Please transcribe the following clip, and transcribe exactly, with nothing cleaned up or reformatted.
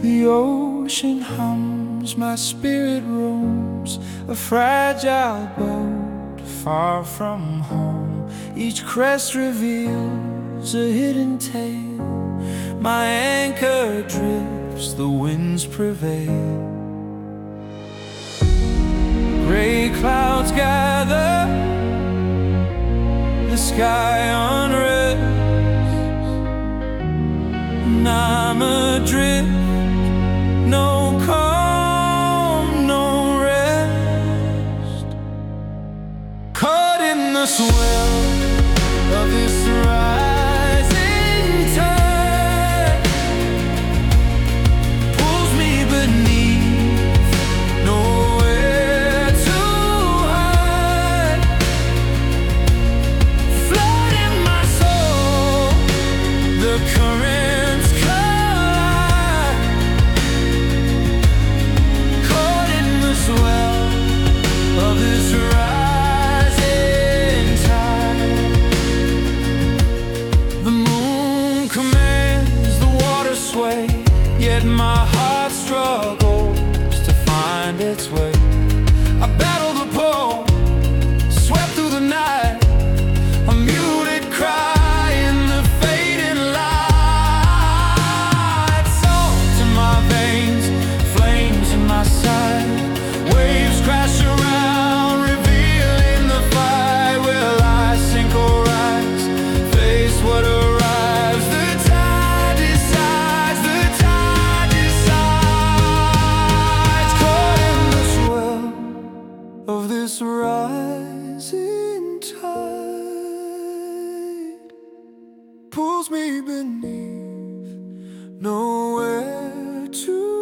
The ocean hums, my spirit roams, a fragile boat far from home. Each crest reveals a hidden tale. My anchor drifts, the winds prevail. Gray clouds gather, the sky unrests, and I'm adrift, no calm, no rest. Caught in the swell of this rising tide, pulls me beneath, nowhere to hide. Flooding my soul, the currents collide. Caught in the swell of this rising tide. The moon commands the water sway, yet my heart struggles to find its way. I battle the pull, swept through the night, a muted cry in the fading light. Salt in my veins, flames in my side, waves crash around, revealing the fight. Will I sink or rise? Face what arrives. The tide decides, the tide decides. Caught in the swell of this rising tide, pulls me beneath, nowhere to